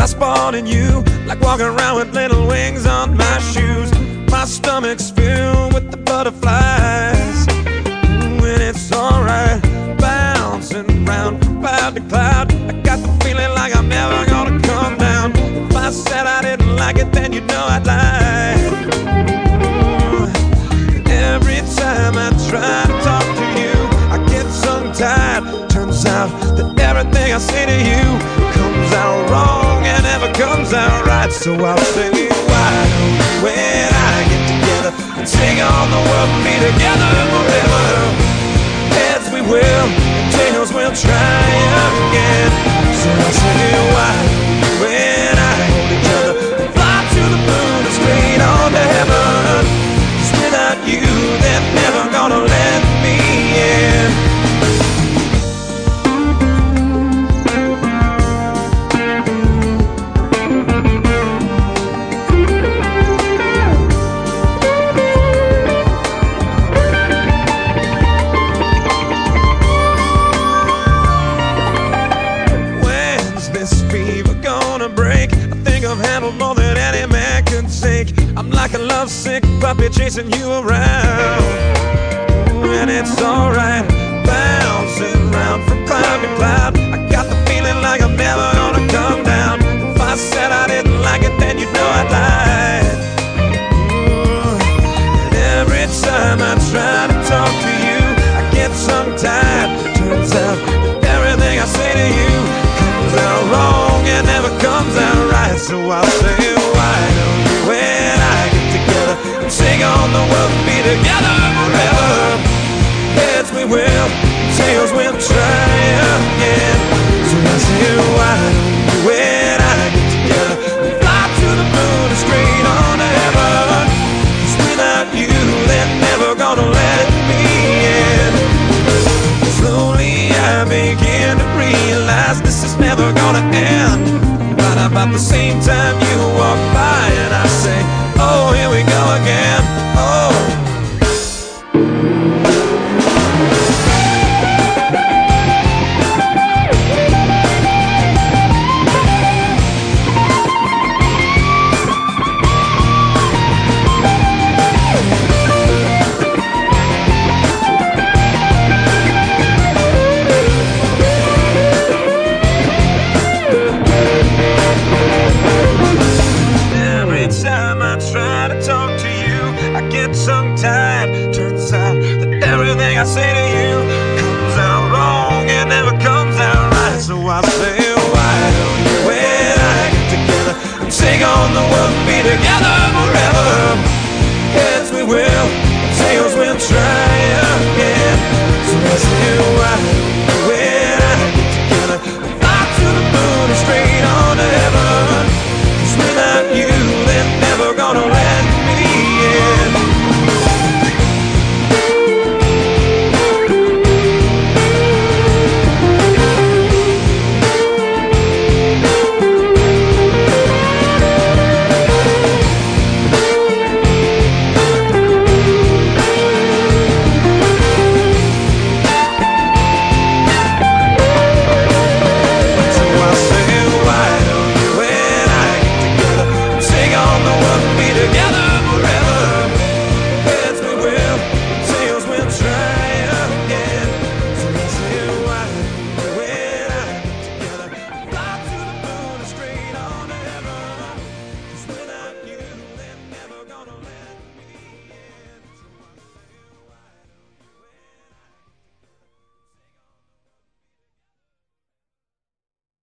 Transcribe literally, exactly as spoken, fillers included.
spot in you, like walking around with little wings on my shoes. My stomach's filled with the butterflies, and it's alright, bouncing round from cloud to cloud. I got the feeling like I'm never gonna come down. If I said I didn't like it, then you know I'd lie. Every time I try to talk to you, I get tongue-tied. Turns out that everything I say to you comes out wrong and never comes out right. So I'll say, why don't you and I get together and sing on the world and be together forever? Heads we will, and tails we'll try again. So I'll say, why don't you and I hold each other and fly to the moon and straight on to heaven? 'Cause without you, they're never gonna let me in. I've handled more than any man can take. I'm like a lovesick puppy chasing you around, and it's alright, bouncing round from cloud to cloud. I got the feeling like I'm never gonna come down. If I said I didn't like it, then you know I'd lie. And every time I try to talk to you, I get tongue-tied. Turns out that everything I say to you comes out wrong and never comes out right. So I'll say, why don't you and I get together and sing on the world and be together forever? Heads we will, tails we'll try again. So I'll say, why don't you and I get together and fly to the moon and straight on to heaven? 'Cause without you, they're never gonna let me in. Slowly I begin to realize this is never gonna end. About the same time you walk